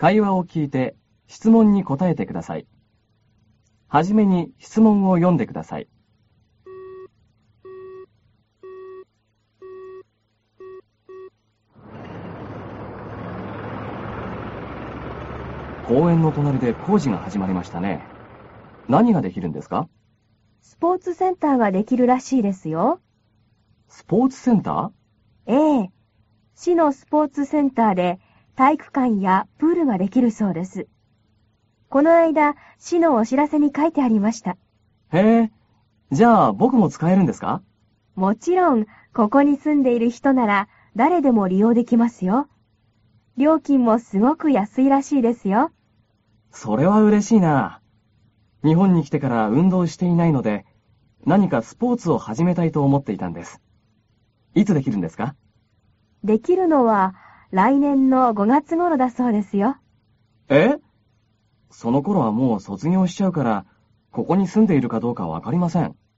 会話を聞いて質問に答えてください。はじめに質問を読んでください。公園の隣で工事が始まりましたね。何ができるんですか？ スポーツセンターができるらしいですよ。 スポーツセンター？ ええ。市のスポーツセンターで体育館やプールができるそうです。この間、市のお知らせに書いてありました。 へえ、じゃあ僕も使えるんですか？ もちろん、ここに住んでいる人なら誰でも利用できますよ。料金もすごく安いらしいですよ。 それは嬉しいな。日本に来てから運動していないので、何かスポーツを始めたいと思っていたんです。いつできるんですか？ できるのは来年の5月頃だそうですよ。 え？その頃はもう卒業しちゃうから、ここに住んでいるかどうかわかりません。